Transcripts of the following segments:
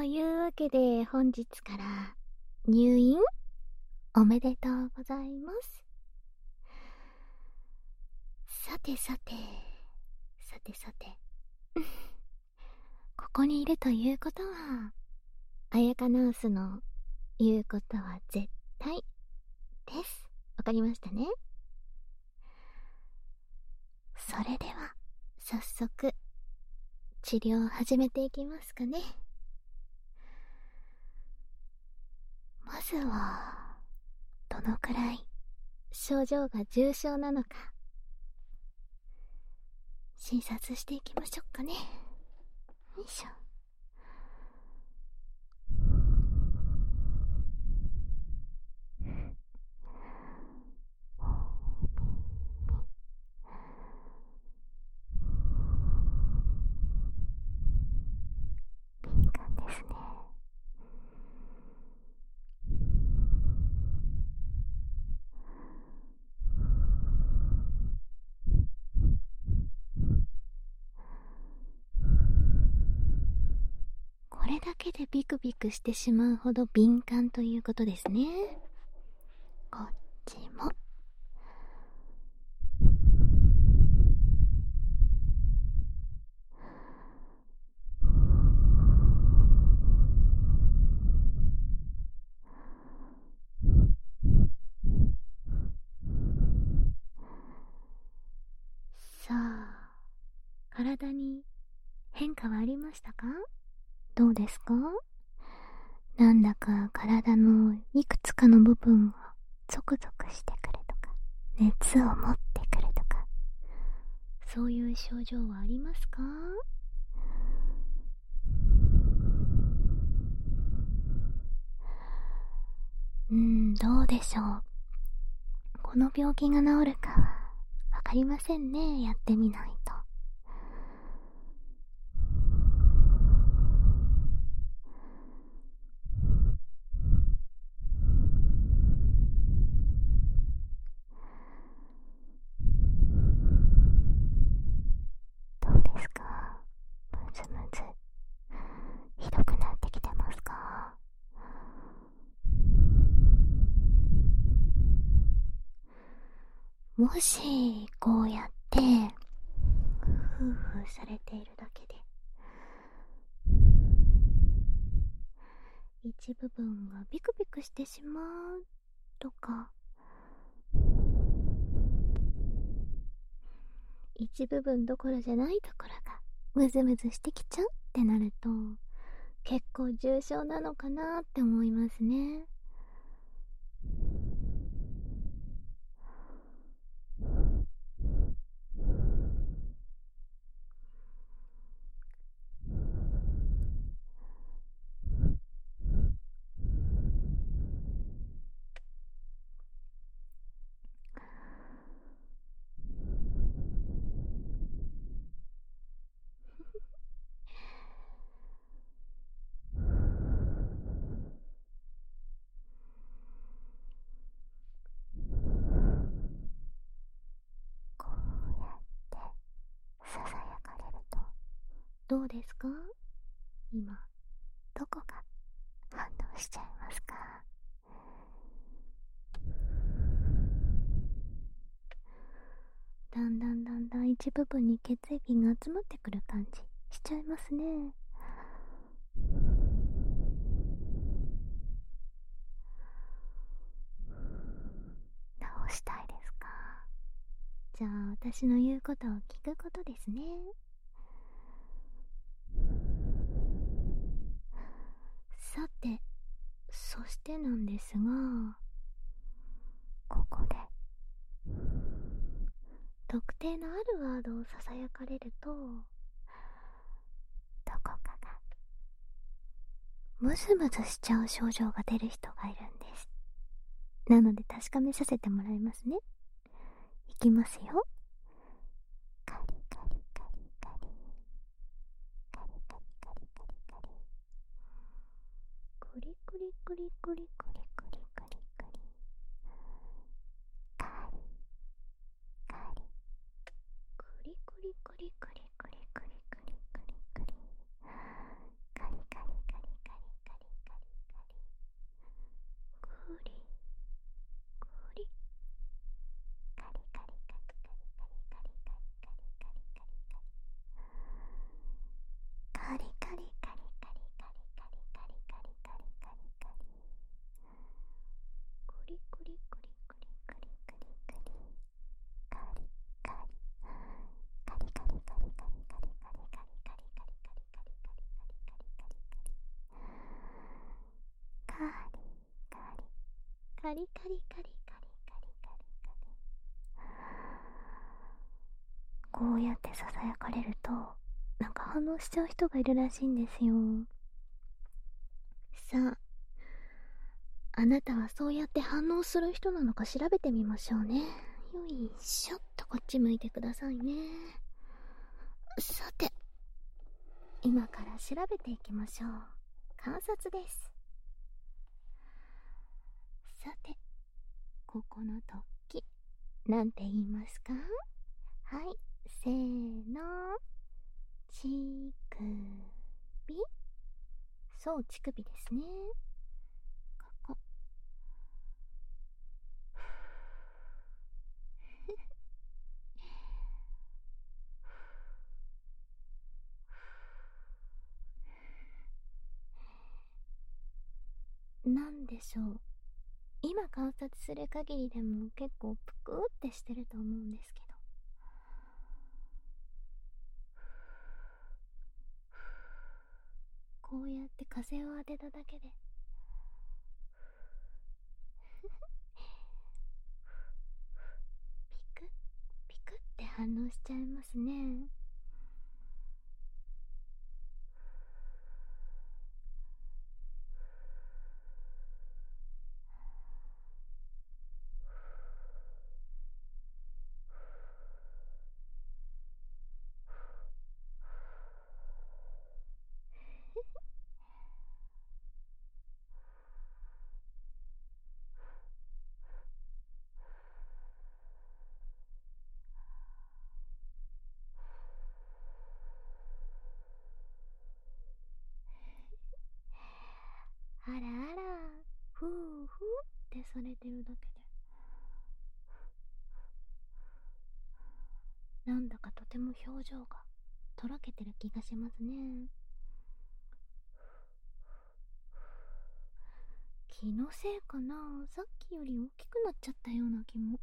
というわけで本日から入院おめでとうございます。さてさてここにいるということは、彩香ナースの言うことは絶対です。わかりましたね。それでは早速治療を始めていきますかね。まずはどのくらい症状が重症なのか診察していきましょうかね。よいしょ。敏感ですね。これだけでビクビクしてしまうほど敏感ということですね。こっちも。さあ、体に変化はありましたか？どうですか？なんだか体のいくつかの部分がゾクゾクしてくるとか、熱を持ってくるとか、そういう症状はありますか？どうでしょう。この病気が治るかはわかりませんね。やってみないと。どうですか？ムズムズひどくなってきてますか？もしこうやってフーフーされているだけで一部分がビクビクしてしまうとか、一部分どころじゃないところがムズムズしてきちゃうってなると、結構重症なのかなって思いますね。こうやってささやかれるとどうですか？今どこが反応しちゃいますか？だんだん一部分に血液が集まってくる感じしちゃいますね。直したいですか？じゃあ私の言うことを聞くことですね。さて、そしてなんですが、ここで特定のあるワードをささやかれると、どこかがムズムズしちゃう症状が出る人がいるんです。なので確かめさせてもらいますね。いきますよ。カリカリカリカリカリカリカリカリカリクリクリクリクリクリクリクリクリカリカリクリクリクリクリクリクリクリクリクリカリカリカリカリカリカリカリカリカリカリカリカリ。こうやってささやかれるとなんか反応しちゃう人がいるらしいんですよ。さあ、あなたはそうやって反応する人なのか調べてみましょうね。よいしょっと、こっち向いてくださいね。さて、今から調べていきましょう。観察です。さて、ここの突起、なんて言いますか？はい、せーの。乳首。そう、乳首ですね。ここ。なんでしょう。今観察する限りでも結構ぷくってしてると思うんですけど。こうやって風を当てただけでピクッピクって反応しちゃいますね。あらあら、ふうふうってされてるだけでなんだかとても表情がとろけてる気がしますね。気のせいかな、さっきより大きくなっちゃったような気も。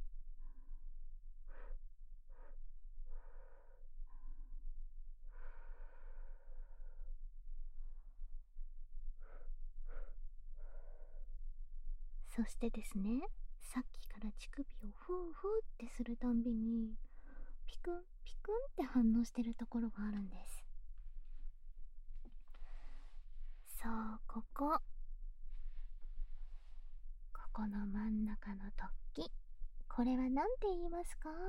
そしてですね、さっきから乳首をふうふうってするたんびにピクンピクンって反応してるところがあるんです。そう、ここの真ん中の突起、これは何て言いますか？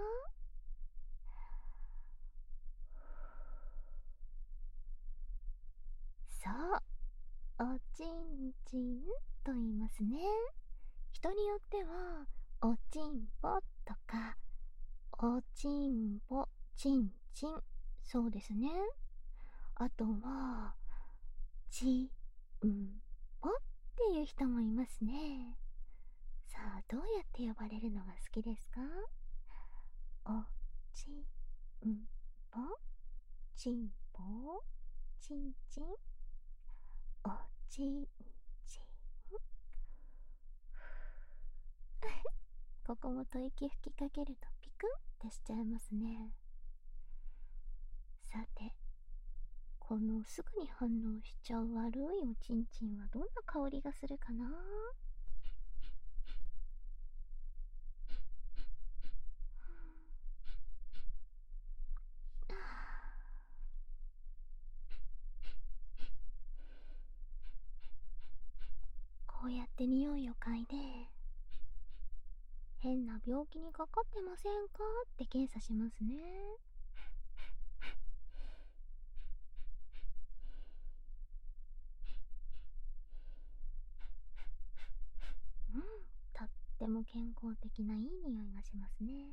そう、おちんちんと言いますね。人によってはおちんぽとかおちんぽちんちん、そうですね。あとはちんぽっていう人もいますね。さあ、どうやって呼ばれるのが好きですか？おちんぽちんぽちんちん、おちんちん。ここも吐息吹きかけるとピクンってしちゃいますね。さて、このすぐに反応しちゃう悪いおちんちんはどんな香りがするかな？こうやって匂いを嗅いで、変な病気にかかってませんかって検査しますね。うん、とっても健康的ないい匂いがしますね。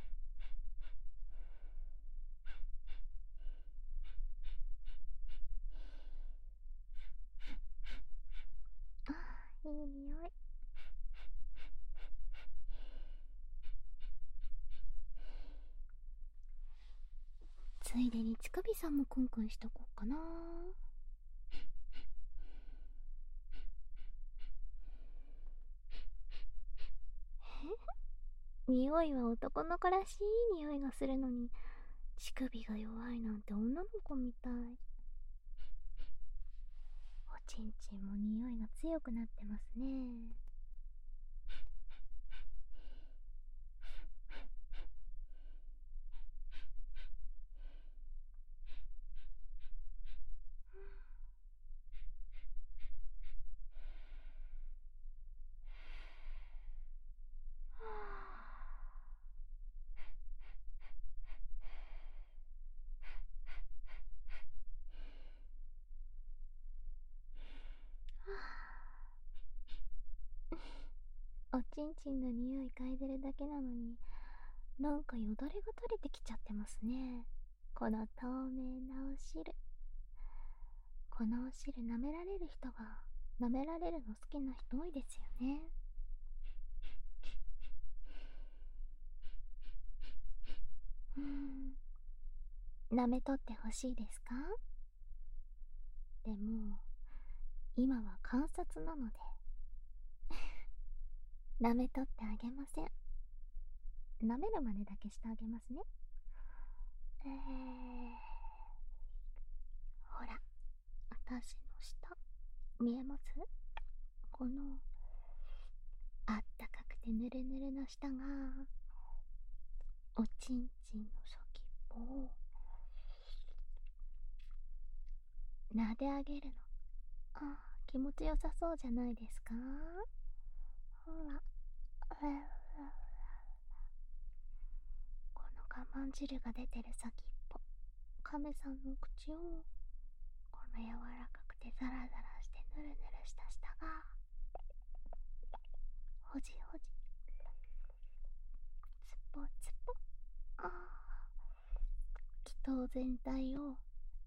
ああ、いい匂い。ついでに乳首さんもクンクンしとこうかな。匂いは男の子らしい匂いがするのに、乳首が弱いなんて女の子みたい。おちんちんも匂いが強くなってますね。 ちんちんの匂い嗅いでるだけなのに、なんかよだれが垂れてきちゃってますね。この透明なお汁。このお汁舐められる人が、舐められるの好きな人多いですよね。舐めとってほしいですか？でも、今は観察なので、舐めとってあげません。舐めるまでだけしてあげますね。ほら、私の下、見えます？この、あったかくてぬるぬるの下が、おちんちんの先っぽを、撫で上げるの。ああ、気持ちよさそうじゃないですか？ほら、この我慢汁が出てる先っぽ、亀さんの口を、この柔らかくてザラザラしてぬるぬるした舌が、ほじほじ、つぽつぽ、ああ、気筒全体を、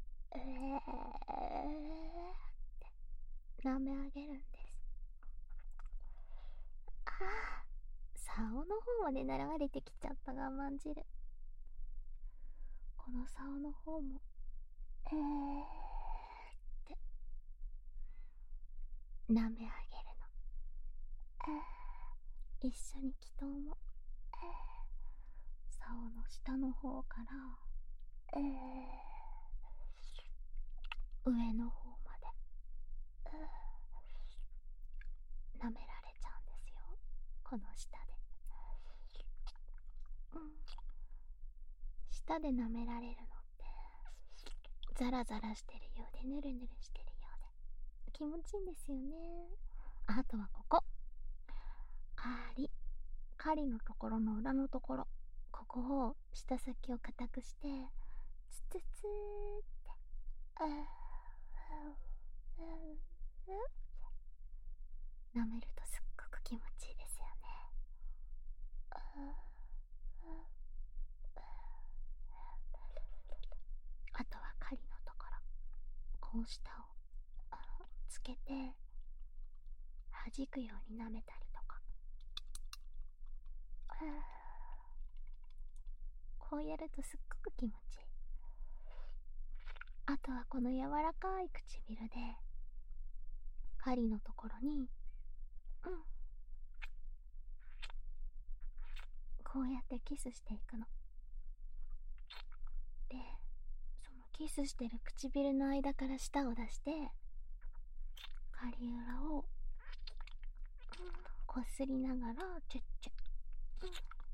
って舐め上げるんです。ああ、竿の方まで流れてきちゃった我慢汁。この竿の方も、って舐め上げるの。一緒に気筒も、竿の下の方から、上の方まで、舐められちゃうんですよ。この下で。舌で舐められるのって、ザラザラしてるようで、ぬるぬるしてるようで、気持ちいいんですよね。あとはここ。狩りのところの裏のところ。ここを、舌先を硬くして、ツツツーって、舐めるとすっごく気持ちいいですよね。あとは狩りのところ、こう舌をつけて弾くように舐めたりとか、こうやるとすっごく気持ちいい。あとはこの柔らかい唇で狩りのところに、こうやってキスしていくので、そのキスしてる唇の間から舌を出して狩り裏を、こすりながらチュッチュッ、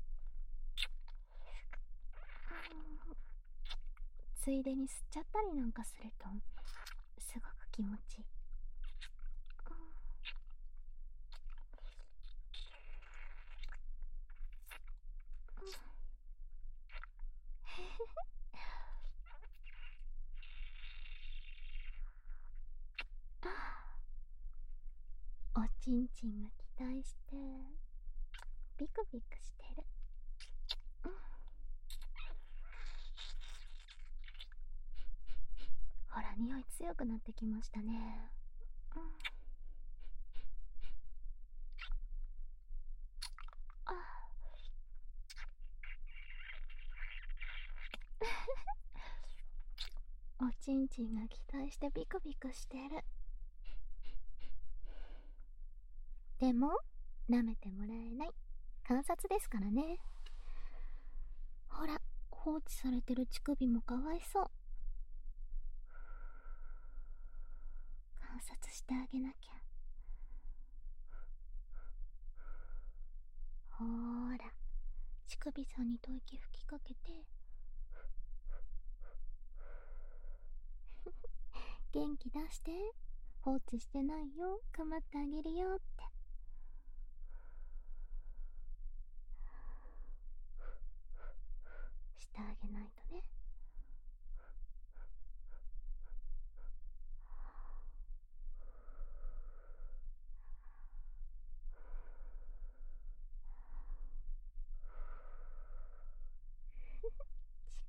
ついでに吸っちゃったりなんかするとすごく気持ちいい。おちんちんが期待してビクビクしてる。ほら、匂い強くなってきましたね。おちんちんが期待してビクビクしてる。でも舐めてもらえない。観察ですからね。ほら、放置されてる乳首もかわいそう。観察してあげなきゃ。ほーら、乳首さんに吐息吹きかけて、元気出して、放置してないよ、構ってあげるよって。してあげないとね。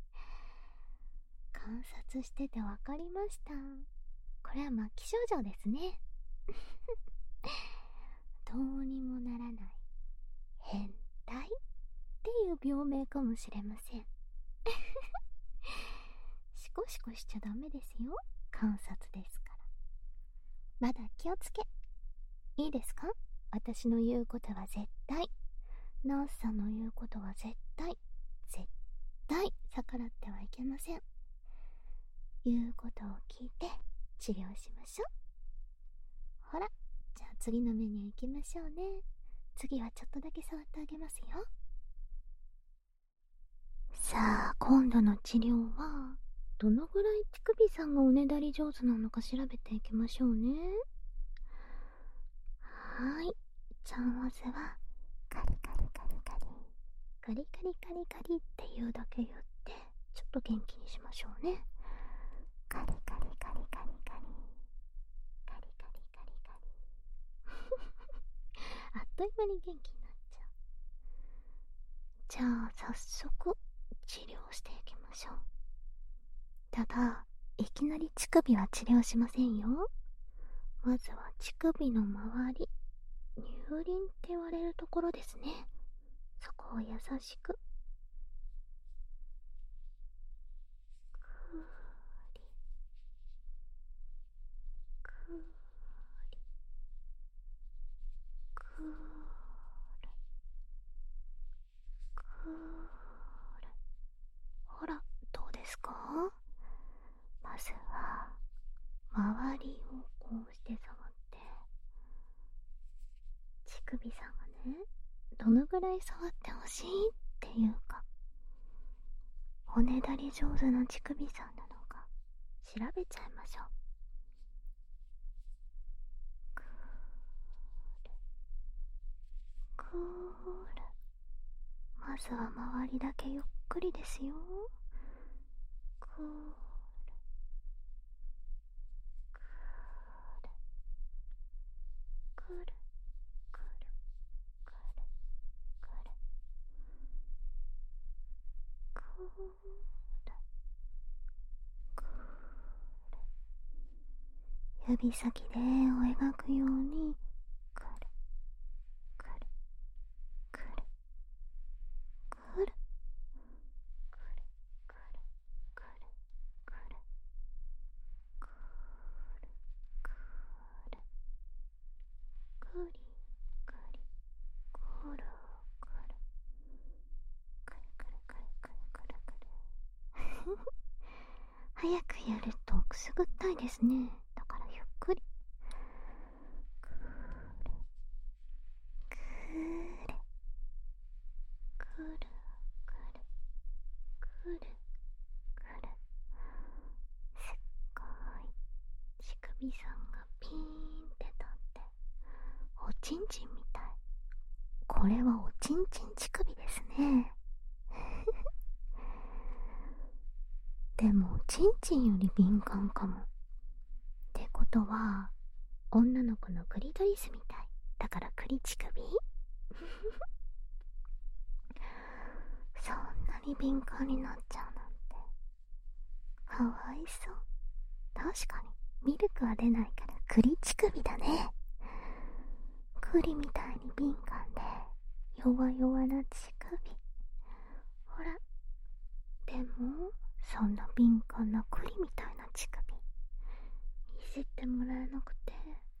観察しててわかりました。これは末期症状ですね。どうにもならない変態っていう病名かもしれません。シコシコしちゃダメですよ。観察ですから。まだ気をつけ。いいですか？私の言うことは絶対。ナースさんの言うことは絶対。絶対逆らってはいけません。言うことを聞いて治療しましょう。ほら、じゃあ次のメニュー行きましょうね。次はちょっとだけ触ってあげますよ。さあ、今度の治療はどのぐらい乳首さんがおねだり上手なのか調べていきましょうね。はーい。じゃあまずはカリカリカリカリカリカリカリカリって言うだけ言ってちょっと元気にしましょうね。カリカリカリカリカリカリカリカリカリあっという間に元気になっちゃう。じゃあ早速治療していきましょう。ただいきなり乳首は治療しませんよ。まずは乳首の周り、乳輪って言われるところですね。そこを優しくくーりくーりくーるくーる。ほら、どうですか？まずは周りをこうして触って乳首さんがね、どのぐらい触ってほしいっていうか、おねだり上手な乳首さんなのか調べちゃいましょう。くーるくーる。まずは周りだけゆっくりですよ。くーるくるくるくるくるくるくるくる。指先で絵を描くようにくるくるくるくるくるくるくるくるくるくりくりくるくるくるくるくるくるくるくる早くやるとくすぐったいですね。だからゆっくりくるくるくるくるくるくる。すっごい乳首さんがピーンって立っておちんちんみたい。これはおちんちん乳首ですね。でもおちんちんより敏感かも。ってことは女の子のクリトリスみたいだからクリ乳首そんなに敏感になっちゃうなんてかわいそう。確かにミルクは出ないからクリ乳首だね。栗みたいに敏感で弱々な乳首。ほら、でもそんな敏感な栗みたいな乳首いじってもらえなくて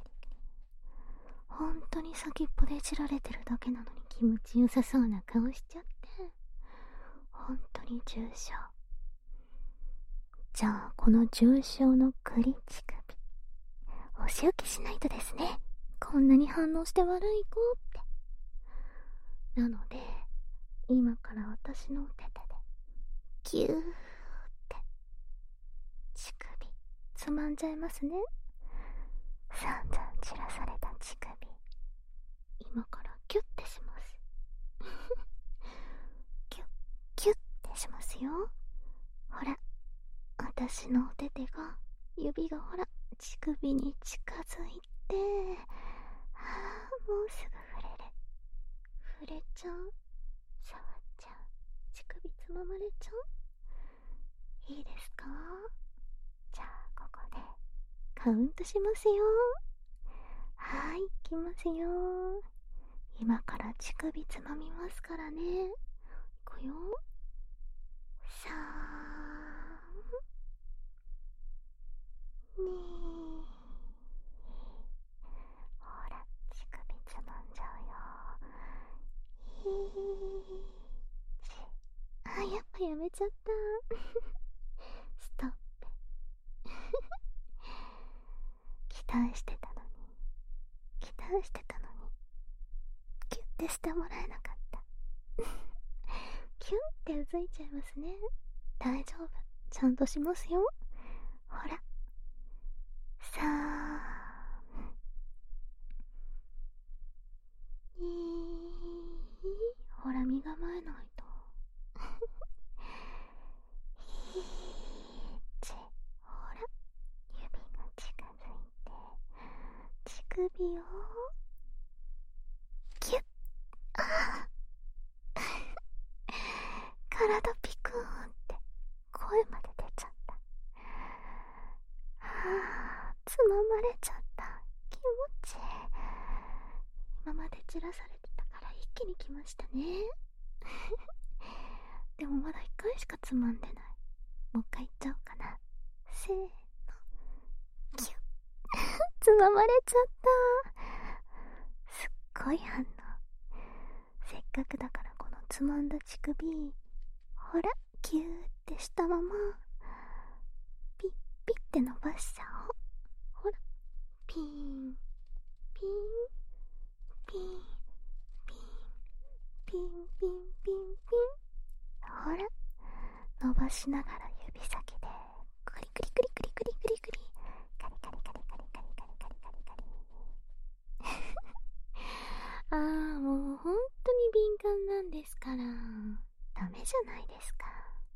ほんとに先っぽで散られてるだけなのに気持ちよさそうな顔しちゃって、ほんとに重症。じゃあこの重症の栗乳首、お仕置きしないとですね。こんなに反応して悪い子って。なので今から私のお手手でギューって乳首つまんじゃいますね。散々散らされた乳首、今からキュッてしますキュッキュッてしますよ。ほら、私のお手手が、指がほら乳首に近づいて、もうすぐ触れる。触れちゃう、触っちゃう、乳首つままれちゃう。いいですか？じゃあここでカウントしますよ。はい、いきますよ。今から乳首つまみますからね。いくよ。3、2、ほら乳首つまんじゃうよ。1、やっぱやめちゃったストップ期待してたのに、期待返してたのに、キュッてしてもらえなかった。キュンってうずいちゃいますね。大丈夫、ちゃんとしますよ。ほら、さあ、ほら身構えないと。ほら、指が近づいて乳首をキュッ。ああ体ピクーンって声まで出ちゃった。つままれちゃった。気持ちいい。今まで散らされてたから一気に来ましたね。でもまだ1回しかつまんでない。もう一回いっちゃおうかな。せーの、キュッ。つままれちゃった。すっごい反応。せっかくだからこのつまんだ乳首、ほらキューってしたままピッピッって伸ばしちゃおう。ほら、ピーンピーンピーンピーンピンピンピンピン。ほら、伸ばしながら指先でクリクリクリクリクリクリクリ、カリカリカリカリカリカリカリカリカリ。もう本当に敏感なんですから、ダメじゃないですか。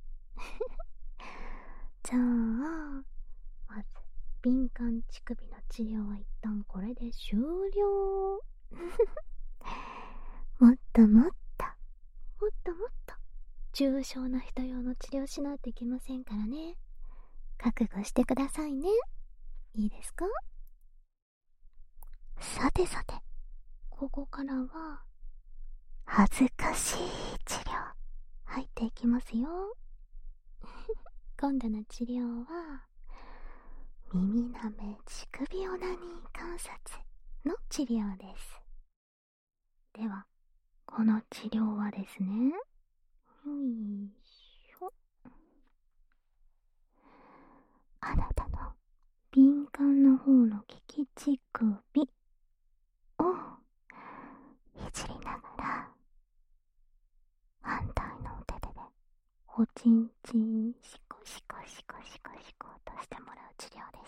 じゃあまず敏感乳首の治療は一旦これで終了。もっともっともっともっと重症な人用の治療しないといけませんからね。覚悟してくださいね。いいですか？さてさて、ここからは恥ずかしい治療入っていきますよ。今度の治療は耳なめ乳首オナニー観察の治療です。ではこの治療はですね、よいしょ。あなたの敏感な方の利き乳首をいじりながら、反対のお手でおちんちんシコシコシコシコシコとしてもらう治療です。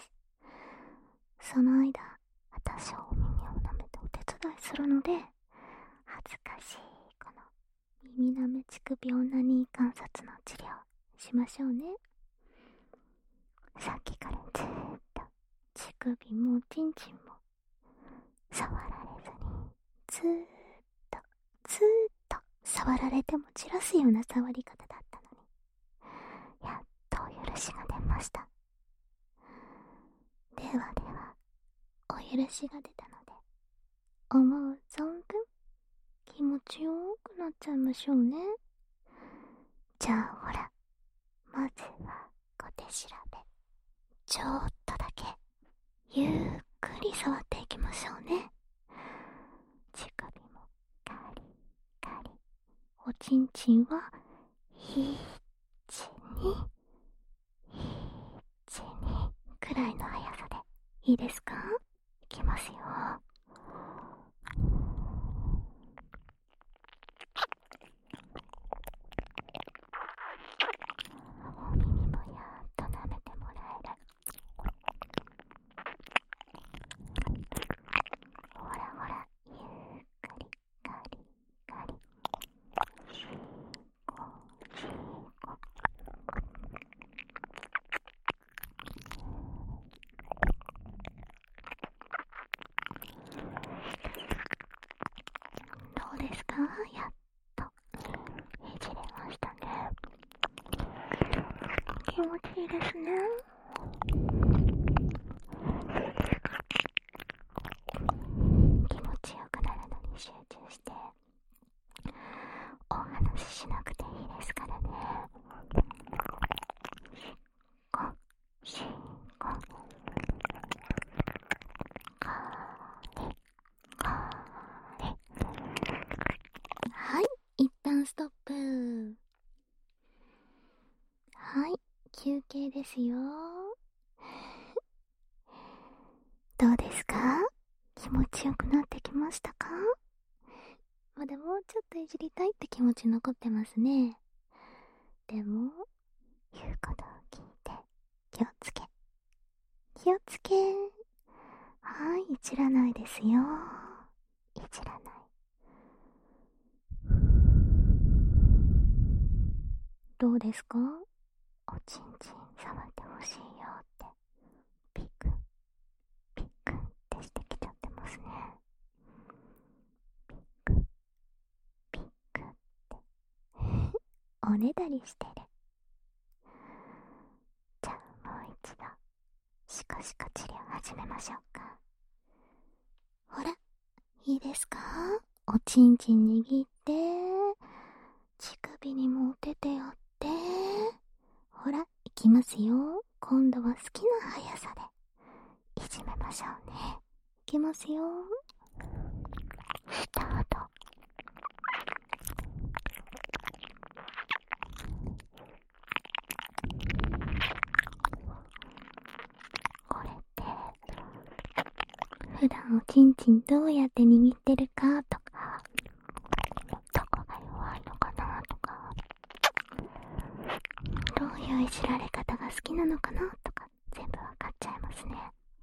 その間私はお耳を舐めてお手伝いするので、恥ずかしいこの耳なめ乳首オナニー観察の治療しましょうね。さっきからずーっと乳首もちんちんも触られずに、ずーっと触られても散らすような触り方だったのに、やっとお許しが出ました。ではお許しが出たので、思う存分気持ちよくなっちゃいましょうね。じゃあほら、まずは小手調べ、ちょっとだけゆっくり触っていきましょうね。乳首もカリカリ、おちんちんは1、2、1、2くらいの速さでいいですか？いきますよ。お耳もやっと舐めてもらえる。ほらほら、ゆっくりカリカリ、シーコシーコ。どうですか？やっといじれましたね。気持ちいいですね。気持ちよくなるのに集中してお話ししなくていいですからね。シーコカーレカーレ。はい、一旦ストップ。はい、休憩ですよ。どうですか？気気持ちよくなってきましたか？まだもうちょっといじりたいって気持ち残ってますね。でも言うことを聞いて気をつけはい、いじらないですよ。いじらない。どうですか？おちんちん触ってほしいよってピクピクってしてきちゃってますね。ピクピクっておねだりしてる。じゃあもう一度シコシコ治療始めましょうか。ほら、いいですか？おちんちん握って乳首にもお手てやって、ほら、いきますよ。今度は好きな速さでいじめましょうね。いきますよ。スタート。これって普段おちんちんどうやって握ってるかとか、どこが弱いのかなとか、どういういじられ方が好きなのかなとか、全部わかっちゃいますね。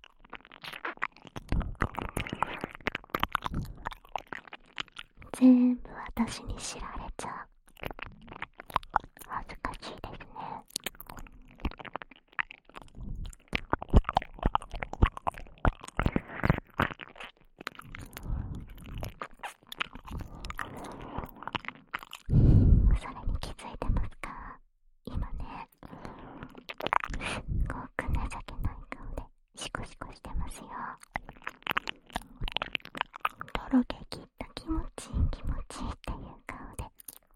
全部私に知られちゃう。恥ずかしいですね。それに気づいてますか？今ね、すっごく情けない顔でシコシコしてますよ。とろけ切った気持ちいいっていう顔で。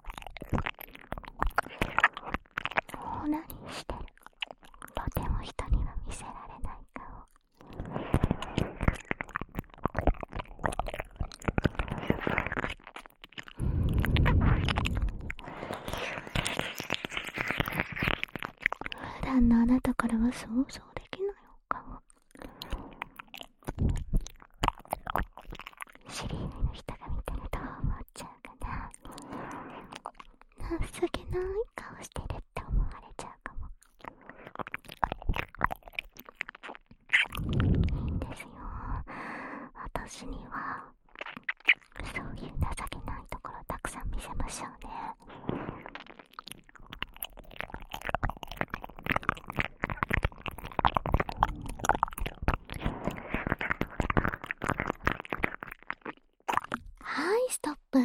何してる？とても人には見せられない顔。普段のあなたからは想像できないお顔。知り合いの人が見たらどう思っちゃうかな。情けない顔してるって思われちゃうかも。いいんですよ。私にはそういう情けないところたくさん見せましょうね。はい、ストップ。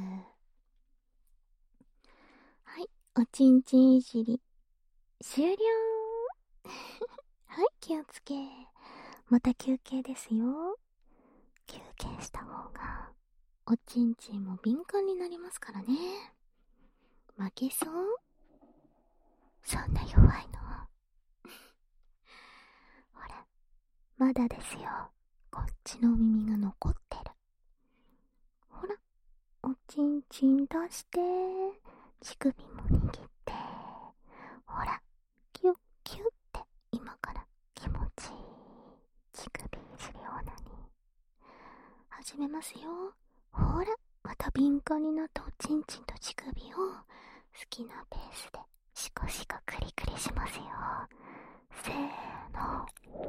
はい、おちんちんいじり終了。はい、気をつけ。また休憩ですよ。休憩した方がおちんちんも敏感になりますからね。負けそう？そんな弱いの？ほら、まだですよ。こっちの耳が残ってる。ほら、おちんちん出して、乳首も握って、ほら、キュッキュッって今から気持ちいい乳首いじりオナニー始めますよ。ほら、また敏感になったおちんちんと乳首を好きなペースでシコシコクリクリしますよ。せーの。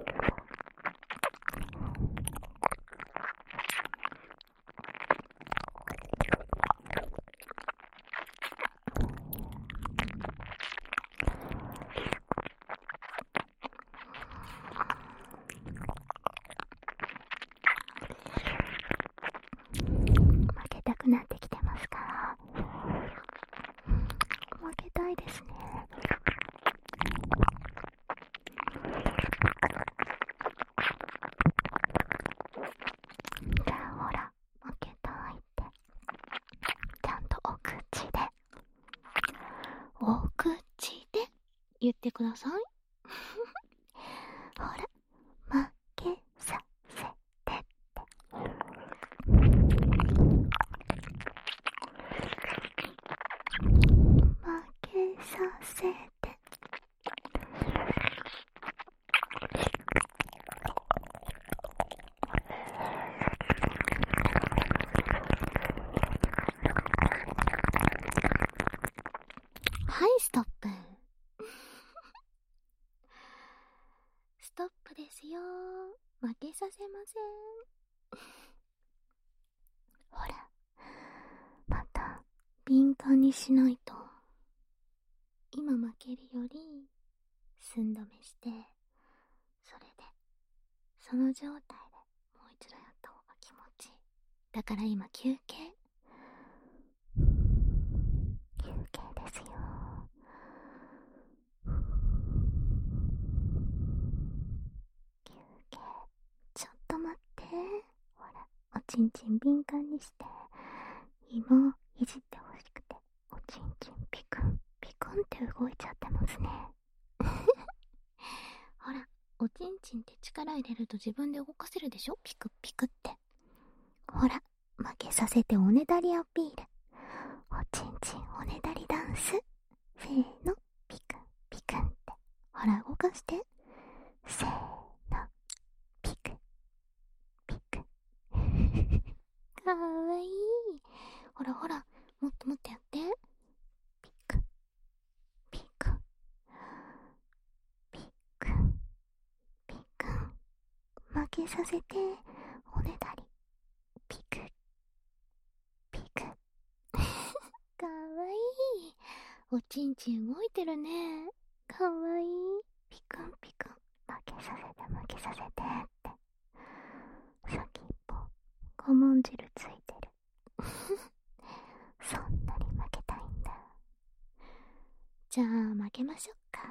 負けたくなってきてますか？負けたいですね。じゃあほら、負けたいってちゃんとお口で言ってください。ほら、負けさせてって。負けさせて。 させません。ほら、また敏感にしないと。今負けるより寸止めして、それでその状態でもう一度やった方が気持ちいい。だから今休憩ですよ。休憩。ちょっと待って。ほら、おちんちん敏感にして、今いじってほしくて、おちんちんピクンピクンって動いちゃってますね。ほら、おちんちんって力入れると自分で動かせるでしょ、ピクピクって。ほら、負けさせておねだりアピール。おちんちんおねだりダンス。せーの、ピクンピクンって。ほら、動かして。せーの、ピクンピクン。かわいい。ほらほら、もっともっとやって。ピクンピクンピクンピクン。負けさせておねだり。ピクピク。かわいい。おちんちん動いてるね。かわいい。ピクンピクン。負けさせて負けさせてって。先っぽごもん汁ついてる。そんなに負けたいんだ。じゃあ負けましょうか。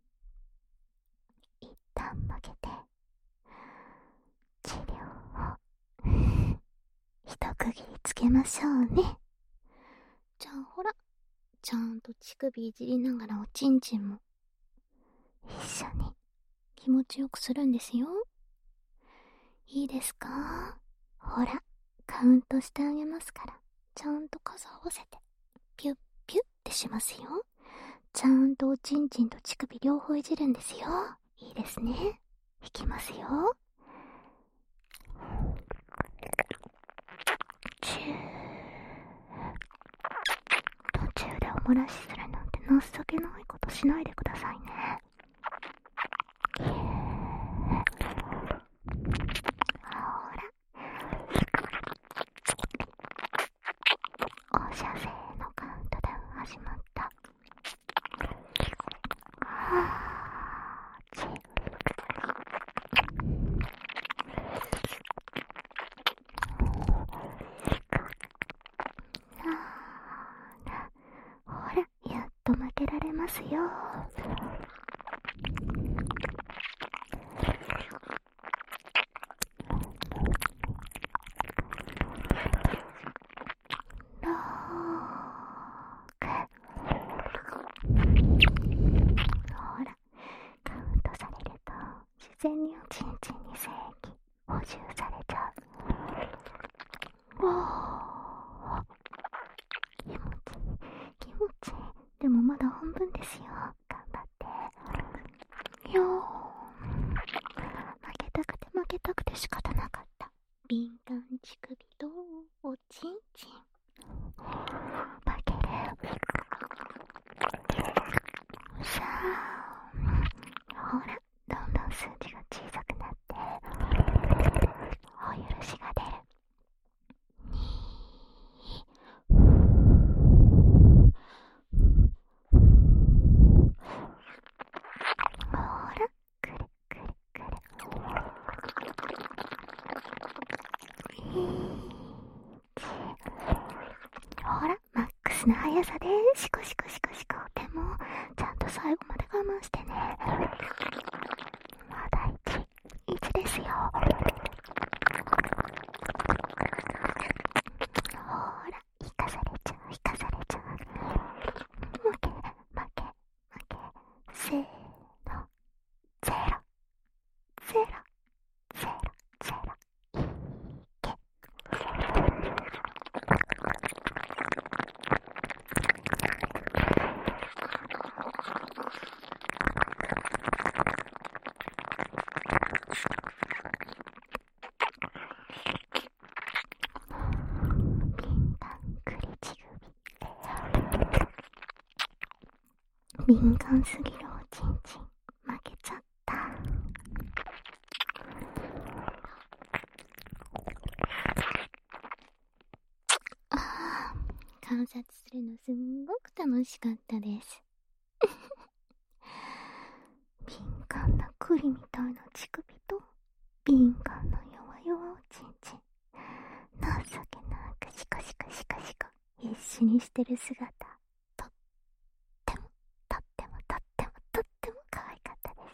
一旦負けて治療を一区切りつけましょうね。じゃあほら、ちゃんと乳首いじりながらおちんちんも一緒に気持ちよくするんですよ。いいですか？ほら、カウントしてあげますから、ちゃんと数合わせてピュッピュッってしますよ。ちゃんとおちんちんと乳首両方いじるんですよ。いいですね。いきますよ。途中でお漏らしするなんて情けないことしないでくださいね。ほら、放射性のカウントダウン始まった。ほら、やっと負けられますよ。ほら、カウントされると自然におちんちんに精液補充されちゃう。気持ちいい気持ちいい。でもまだ半分ですよ。頑張ってよー。負けたくて仕方なかった。敏感乳首とおちんちん負ける。さあ、ほら、どんどん数字が小さくなってお許しが出る。ほら、くるくるくる。ほら、マックスな速さでシコシコシコシコ。でもちゃんと最後まで我慢してね。まだ1ですよ。ほら、引かされちゃう。負けせーの、ゼロいけ。敏感すぎるおちんちん負けちゃった。 観察するのすんごく楽しかったです。敏感な栗みたいな乳首と敏感な弱々おちんちん、情けなくシカシカシカシカ必死にしてる姿、とってもとってもとってもとっても可愛かったです。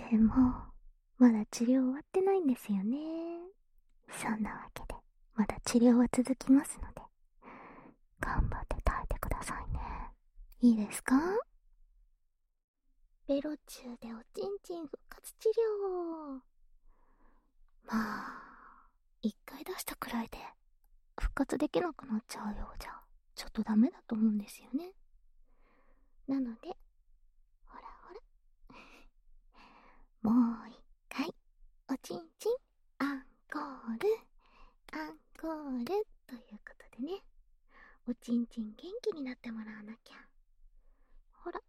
でもまだ治療終わってないんですよね。そんなわけでまだ治療は続きますので、頑張って耐えてくださいね。いいですか？ベロチューでおちんちん復活治療。まあ一回出したくらいで復活できなくなっちゃうようじゃちょっとダメだと思うんですよね。なのでほらほらもう一回おちんちんアンコールアンコールということでね、おちんちん元気になってもらわなきゃ。ほら、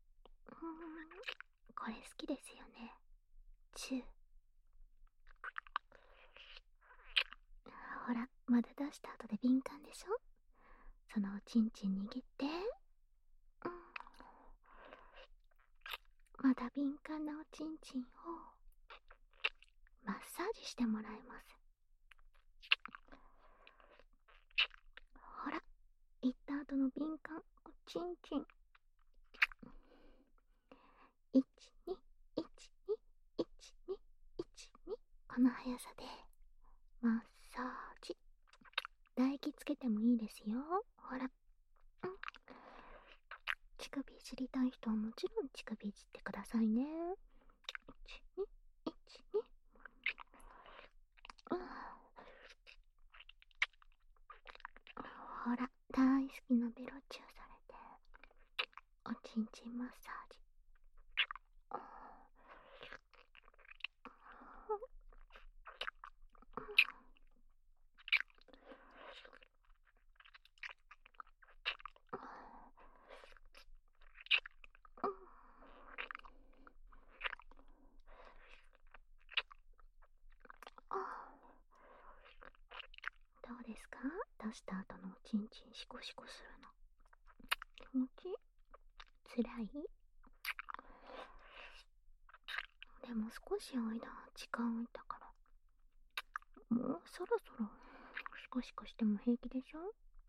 これ好きですよね。チュー。ほら、まだ出した後で敏感でしょ。そのおちんちん握って、まだ敏感なおちんちんをマッサージしてもらいます。ほら、行った後の敏感おちんちん。1、2、1、2、1、2、1、2。この速さでマッサージ。唾液つけてもいいですよ。ほら、乳首いじりたい人はもちろん乳首いじってくださいね。1、2、1、2。ほら、大好きなベロチューされておちんちんマッサージ。どうですか？出した後のおちんちんシコシコするの気持ちいい？つらい？でも少し間時間置いたからもうそろそろシコシコしても平気でしょ。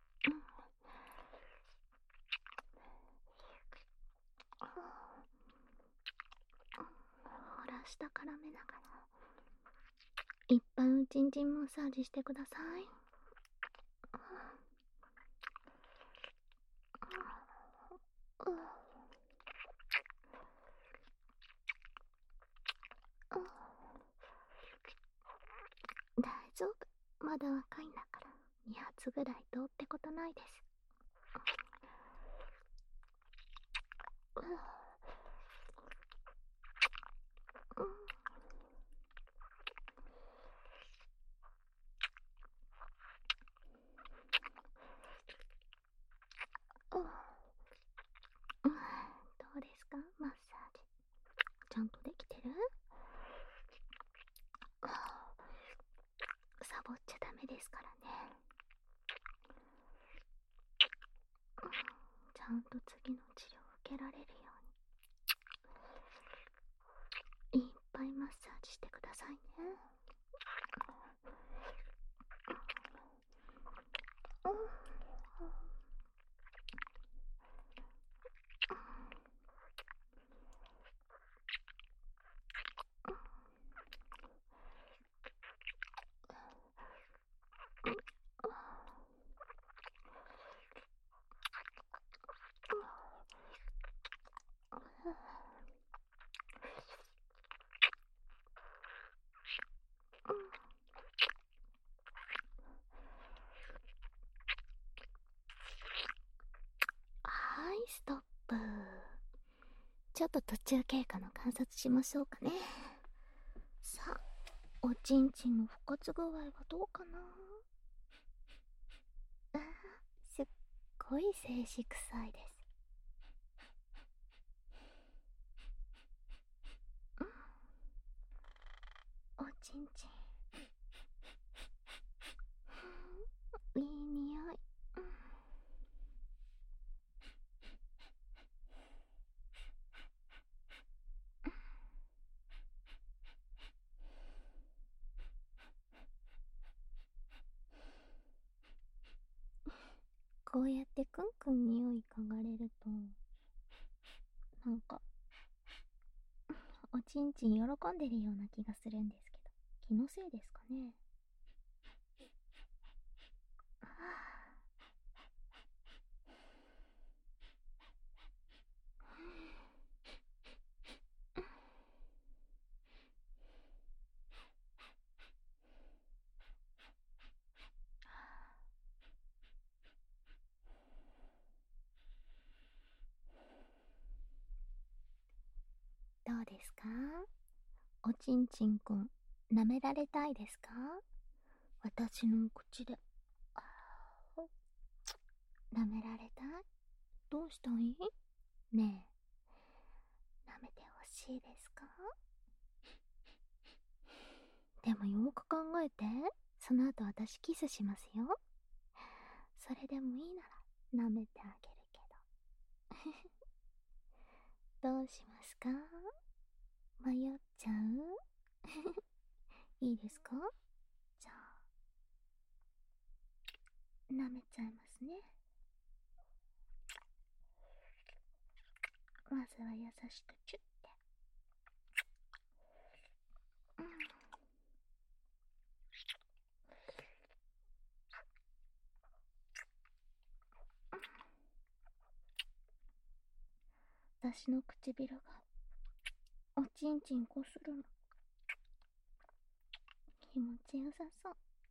ほら、下からめながらいっぱいおちんちんマッサージしてください。大丈夫、まだ若いんだから2発ぐらいどうってことないです。どうですか？マッサージちゃんとできてる？サボっちゃダメですからね。ちゃんと次の治療を受けられるようにいっぱいマッサージしてくださいね。はい、ストップ。ちょっと途中経過の観察しましょうかね。さあ、おちんちんの復活具合はどうかな。すっごい静止臭いです。おちんちんいい匂い。 こうやってくんくん匂い嗅がれると、なんか、おちんちん喜んでるような気がするんですけど、気のせいですかね。はぁ、どうですか？おちんちんくん、舐められたいですか？私の口で。あー、舐められたい？どうしたい？ねえ、舐めてほしいですか？でもよーく考えて、その後私キスしますよ。それでもいいなら舐めてあげるけど。どうしますか？迷っちゃう？いいですか？じゃあ、舐めちゃいますね。まずは優しくチュッて。うん、私の唇がおちんちんこするの気持ちよさそう。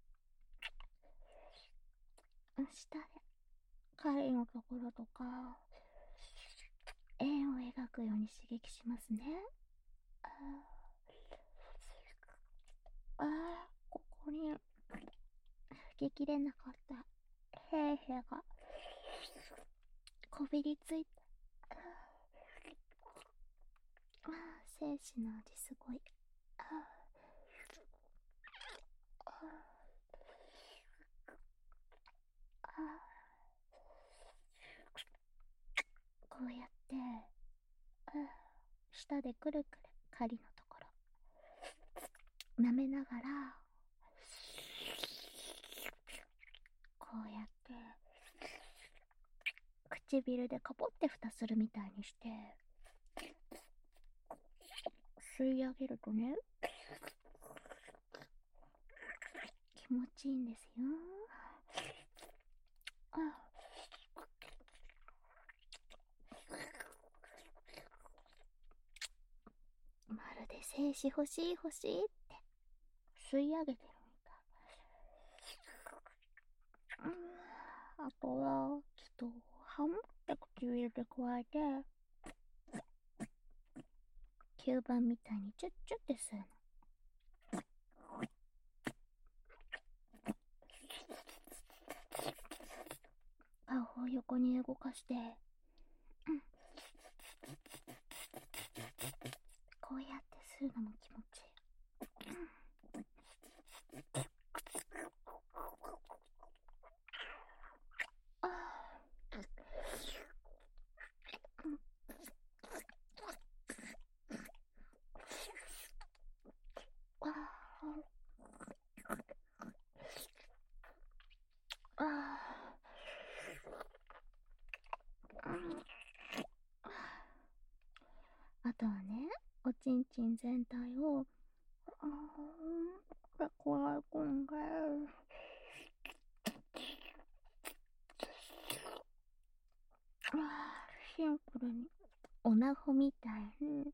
下で彼のところとか円を描くように刺激しますね。ああ、ここに吹ききれなかったヘーヘーがこびりついて、ああ、精子の味すごい。ああ、ああ、こうやって、ああ、舌でくるくる狩りのところ舐めながら、こうやって唇でカポって蓋するみたいにして吸い上げるとね、気持ちいいんですよ。ああ、まるで精子欲しい欲しいって吸い上げてるみたい。あとはちょっとハムって唇で加えて吸盤みたいにチュッチュッって吸うの。顔を横に動かして、こうやって吸うのも気持ちいい。ああ、ああ、あとはね、おちんちん全体を、あーってこらえ込んで、シンプルに、おなほみたいに、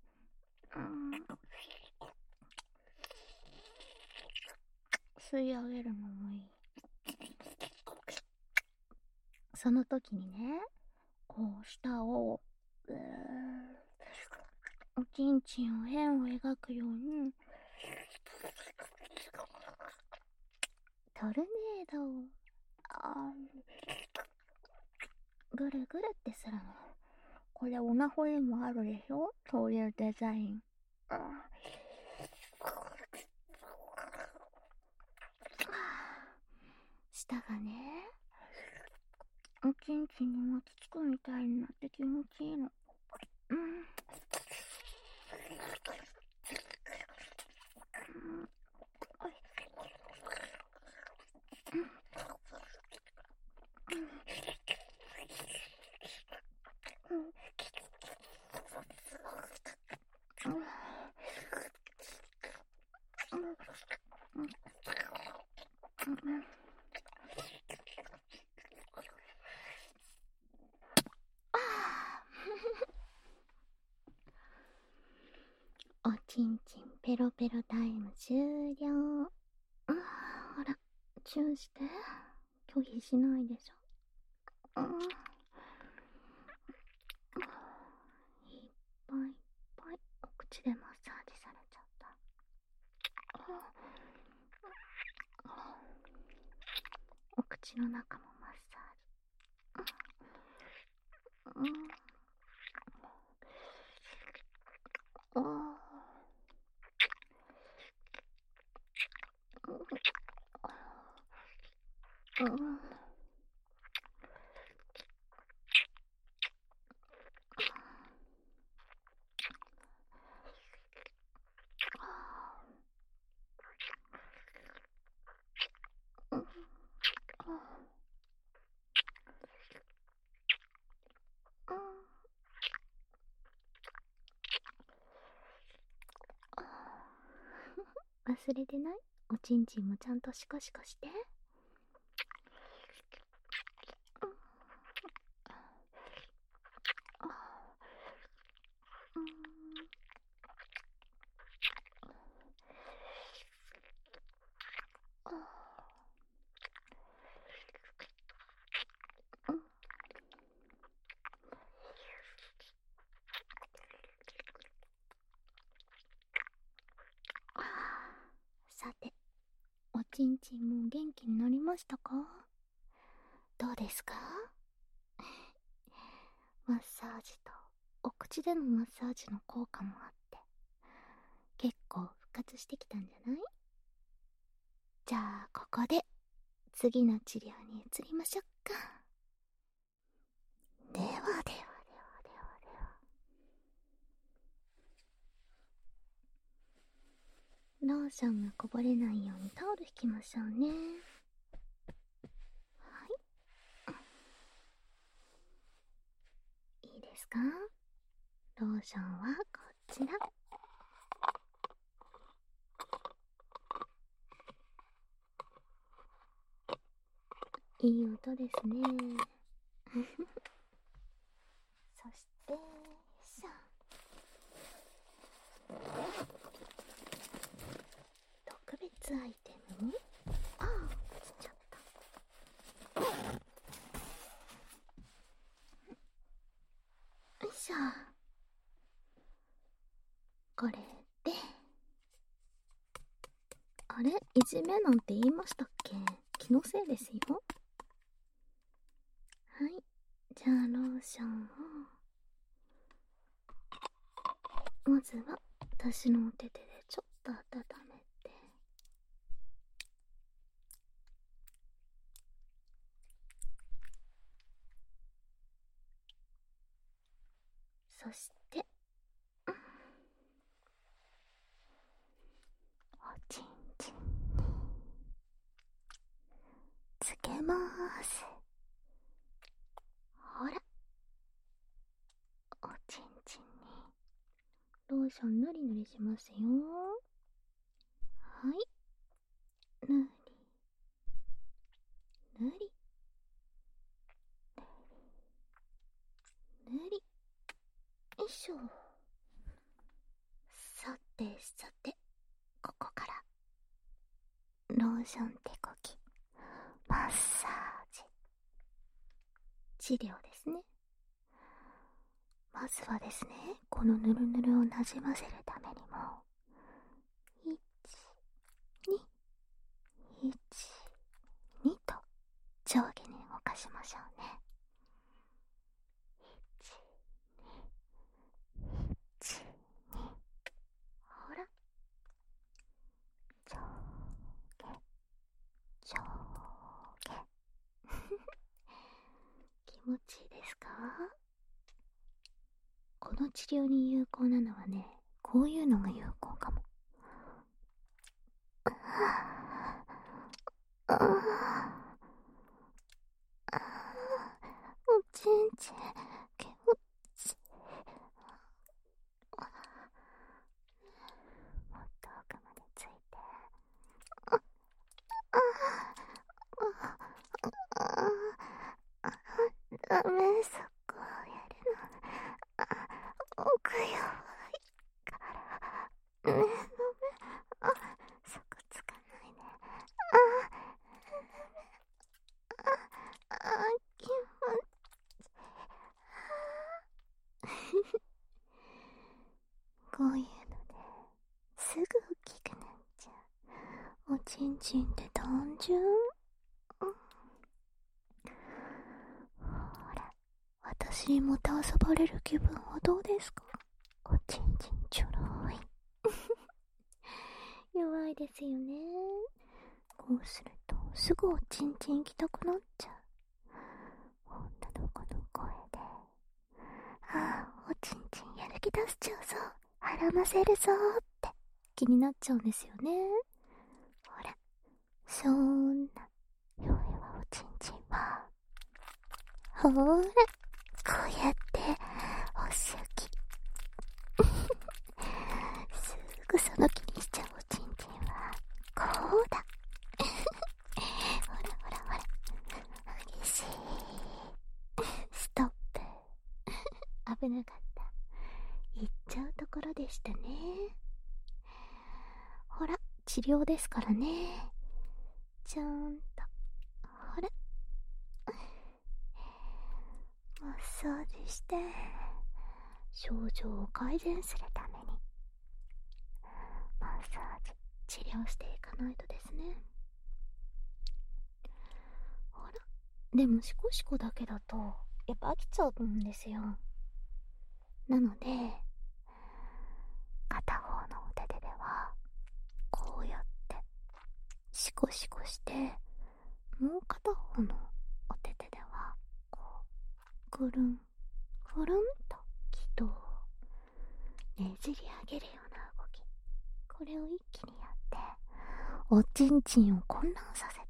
吸い上げるのもいい。その時にね、こう舌を、おちんちんを円を描くように、トルネード、あぐるぐるってするの。これオナホにもあるでしょ、そういうデザイン。舌がね、おちんちんに巻きつくみたいになって気持ちいいの。うん。 ちんちんペロペロタイム終了。ほら、チューして。拒否しないでしょ。いっぱいいっぱいお口でマッサージされちゃった。お口の中もマッサージ。忘れてない？おちんちんもちゃんとシコシコして。さて、おちんちんも元気になりましたか？どうですか？マッサージとお口でのマッサージの効果もあって結構復活してきたんじゃない？じゃあここで次の治療に移りましょうか。ではではではではでは、ローションがこぼれないようにタオル引きましょうね。はい、いいですか？ローションはこちら。いい音ですね。そしてさあ、特別アイテムに、ああ、落ちちゃった。よいしょ。これで、あれ、いじめなんて言いましたっけ？気のせいですよ。はい、じゃあローションをまずは私のお手手でちょっと温めて、そしておちんちんにつけまーす。ほら、おちんちんにローションぬりぬりしますよ。はい、ぬりぬりぬり、よいしょ。さてさて、ここからローション手こきマッサージ治療ですね。まずはですね、このぬるぬるをなじませるためにも1、2、1、2と上下に動かしましょうね。1、2、ほら、上下上下気持ちいいですか？この治療に有効なのはね、こういうのが有効かも。おちんちん気持ちいい。もっと奥までついて。ダメ、そこやるの奥弱いから。 ちんちんって単純。ほら、私にもてあそばれる気分はどうですか？おちんちんちょろい。弱いですよね。こうするとすぐおちんちん行きたくなっちゃう。女の子の声で、ああ、おちんちんやる気出しちゃうぞ、はらませるぞって気になっちゃうんですよね。ほら、そんな弱いわおちんちんは、ほら、こうやってお仕置き。すぐその気にしちゃうおちんちんはこうだ。ほらほらほら、激しい。ストップ。危なかった。行っちゃうところでしたね。ほら、治療ですからね。ちゃんと、ほら、マッサージして症状を改善するためにマッサージ治療していかないとですね。ほら、でもシコシコだけだとやっぱ飽きちゃうんですよ。なので片方のお手手ではこうやってシコシコして、もう片方のお手手ではこうぐるんぐるんと気道をねじり上げるような動き、これを一気にやっておちんちんを混乱させて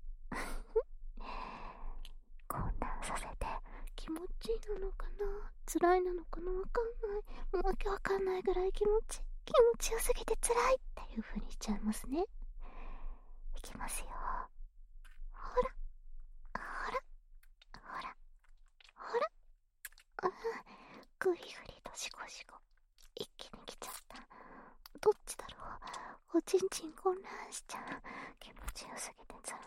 混乱させて、気持ちいいなのかな辛いなのかなわかんない、もうわけわかんないぐらい気持ちよすぎて辛いっていう風にしちゃいますね。いきますよ。ほらほらほらほら、グリグリとシコシコ一気に来ちゃった。どっちだろう、おちんちん混乱しちゃう、気持ちよすぎて辛い。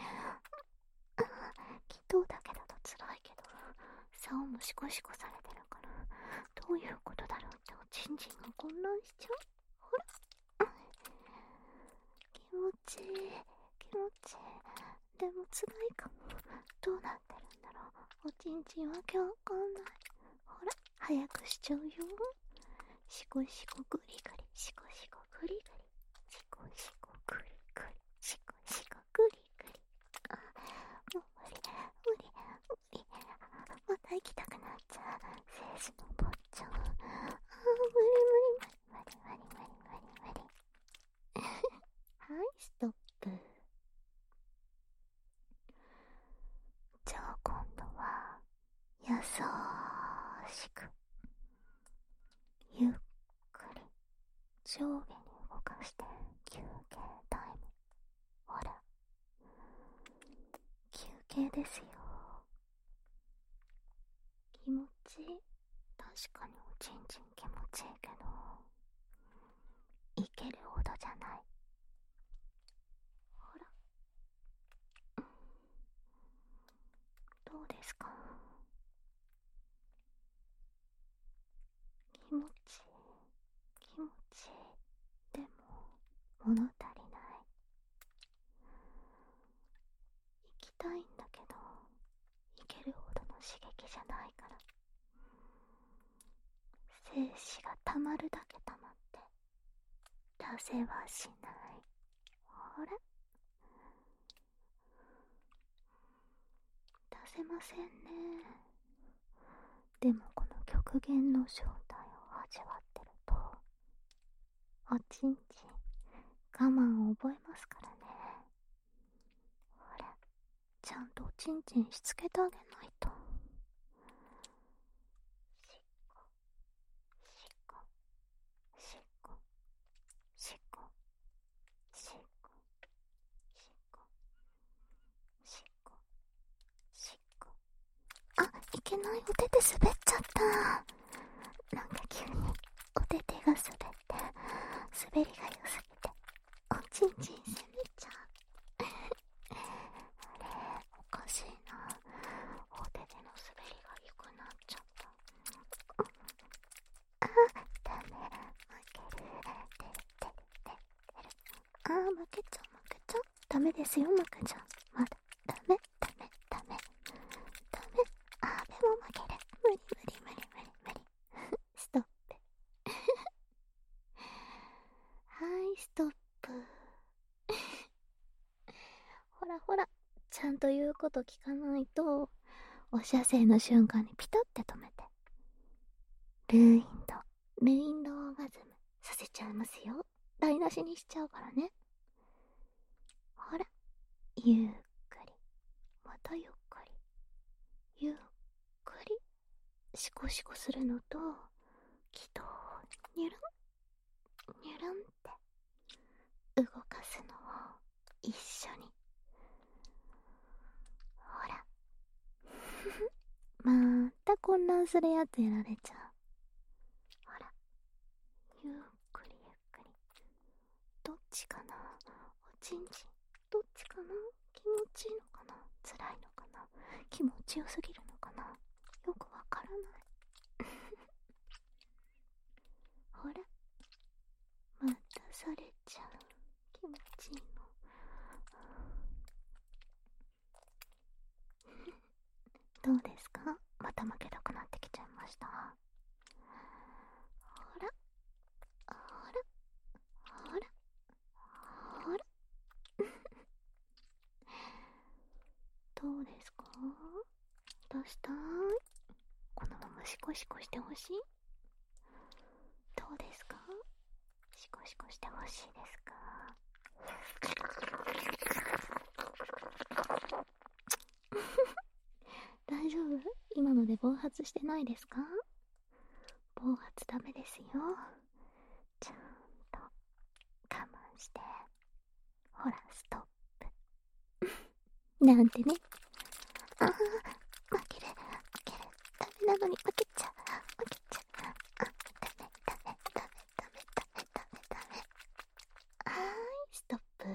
気道だけだと辛いけど竿もシコシコされてるから、どういうことだろうっておちんちんが混乱しちゃう。ほら、気持ちいい気持ちいい。でも辛いかも。どうなってるんだろう、おちんちんわけわかんない。ほら、早くしちゃうよ。シコシコグリグリ、シコシコグリグリ、シコシコグリグリ、シコシコグリグリ。あ、もう無理無理無理、また行きたくなっちゃう、精子の坊ちゃん。無理無理無理無理無理無理無理無理。はい、ストップ。じゃあ今度は優しくゆっくり上下に動かして休憩タイム。ほら、休憩ですよ。気持ちいい。確かにおちんちん気持ちいいけど、いけるほどじゃない。ほら、どうですか？気持ちいい気持ちいい。でも物足りない。行きたいんだけど行けるほどの刺激じゃないから、精子がたまるだけたまって出せはしない。ほら、出せませんね。でもこの極限の正体を味わってるとおちんちん我慢を覚えますからね。ほら、ちゃんとおちんちんしつけてあげないと。しっこしっこしっこしっこしっこしっこしっこしっこ。あ、いけない、お手手滑っちゃった。なんか急にお手手が滑って滑りが良すぎておちんちん攻めちゃう。あれ、おかしいな、お手手の滑りが良くなっちゃった。あ、ダメ、負ける。てるてるてるてる。あ、負けちゃう負けちゃう。 ですよ、まくちゃん。まだ。ダメ。あべも負ける。無理。ストップ。はい、ストップ。ほら。ちゃんと言うこと聞かないと、お射精の瞬間にピタって止めて。ルインドオーガズムさせちゃいますよ。台無しにしちゃうからね。ほら、ゆっくり。またゆっくり。ゆっくり。シコシコするのと、気道をニュルンって動かすのを一緒に。ほら。また混乱するやつやられちゃう。ほら。ゆっくり。どっちかな、おちんちん。どっちかな、気持ちいいのかな、辛いのかな、気持ちよすぎるのかな、よくわからない。ほら、またされちゃう。気持ちいいの。どうですか？また負けたくなってきちゃいました。ほらどうですか？どうしたい？このままシコシコしてほしい？どうですか？シコシコしてほしいですか？大丈夫？今ので暴発してないですか？暴発ダメですよ。ちゃんと我慢して。ほら、ストップ。なんてね。ああ、負ける。ダメなのに負けちゃう。ダメ。はーい、ストップ。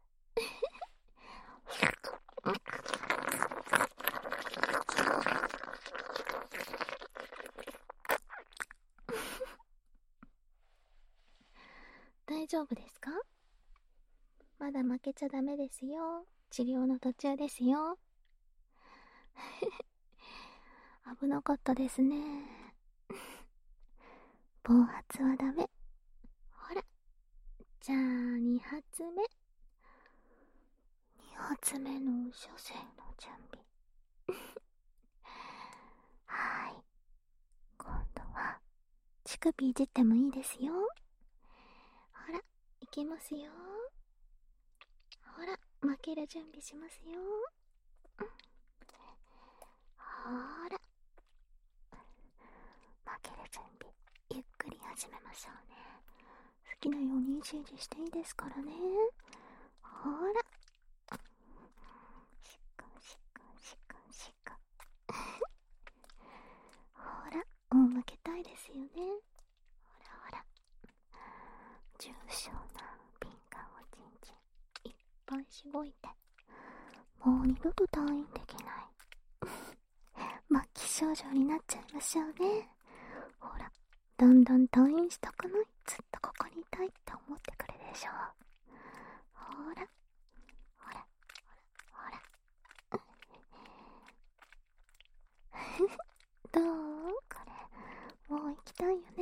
大丈夫ですか？まだ負けちゃダメですよ。治療の途中ですよ。危なかったですね。暴発はダメ。ほら、じゃあ2発目。2発目の射精の準備。はい。今度は乳首いじってもいいですよ。ほら、いきますよ。ほら、負ける準備しますよ。ほら、負ける準備ゆっくり始めましょうね。好きなようにいじいじしていいですからね。ほら、しっかほら、もう負けたいですよね。ほら、重症な敏感おちんちんいっぱいしごいて、もう二度と退院できない末期症状になっちゃいましょうね。ほら、だんだん退院したくない、ずっとここにいたいって思ってくるでしょう。ほらどう？これもう行きたいよね。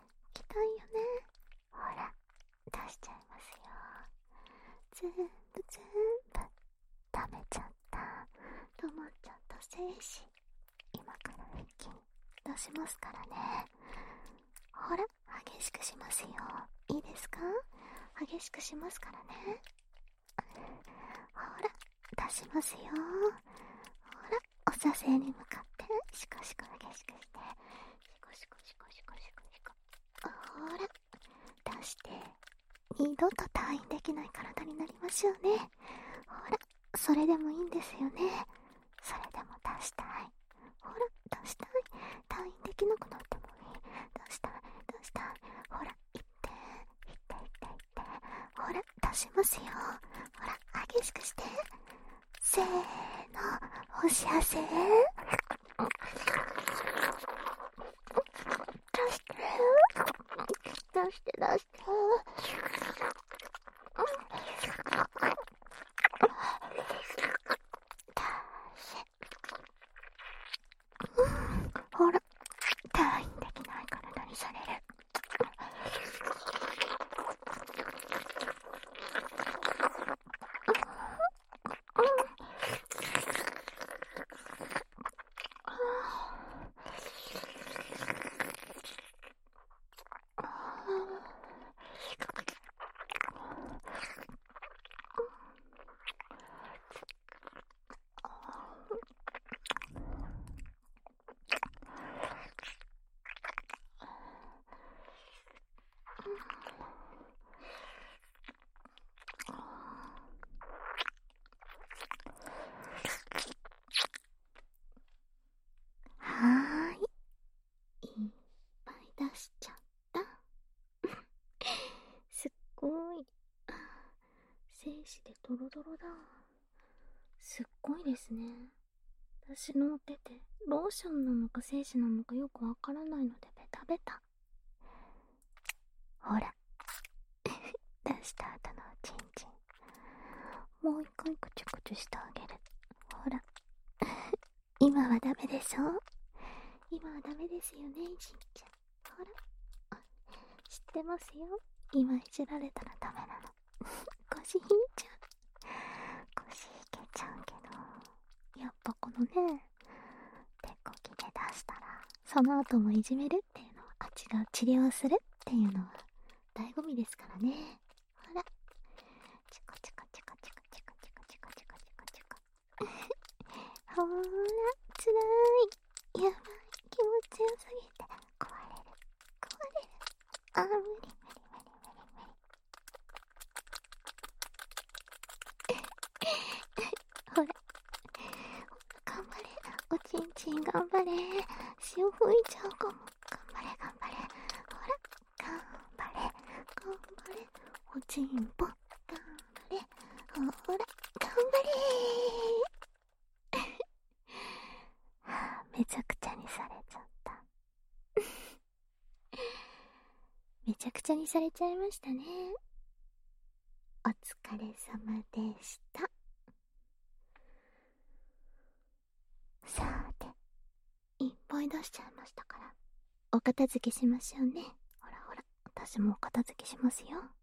ほら、出しちゃいますよ。全部ダメちゃった。止まっちゃった精子、今から一気に出しますからね。ほら、激しくしますよ。いいですか？激しくしますからね。ほら、出しますよ。ほら、お射精に向かってシコシコ激しくして、シコ。ほら、出して二度と退院できない体になりましょうね。ほら、それでもいいんですよね。それでも出したい。ほら、出したい。退院できなくなってもいい。出したい。ほら、行って。ほら、出しますよ。ほら、激しくして。せーの、お射精。出して。 すっごいですね。私のお手でローションなのか精子なのかよくわからないのでベタベタ。ほら出した後のおちんちん、もう一回クチュクチュしてあげる。ほら今はダメでしょ。今はダメですよね、しんちゃん。ほら知ってますよ。今いじられたらダメなの。腰引いちゃう。腰引けちゃうけど、やっぱこのね、手こきで出したらその後もいじめるっていうのは、違う、治療するっていうのは醍醐味ですからね。ほらチコチコチコチコチコチコチコチコチコチコほーらつらい、やばい、気持ちよすぎて壊れる壊れる。あ、無理無理無理無理無理ほら頑張れ、おちんちん頑張れ、潮吹いちゃうかも。頑張れ頑張れ、ほら頑張れ頑張れ、おちんぽ頑張れ、ほら頑張れはあ、めちゃくちゃにされちゃっためちゃくちゃにされちゃいましたね。お疲れ様でした。さて、いっぱい出しちゃいましたから、お片付けしましょうね。ほらほら、私もお片付けしますよ。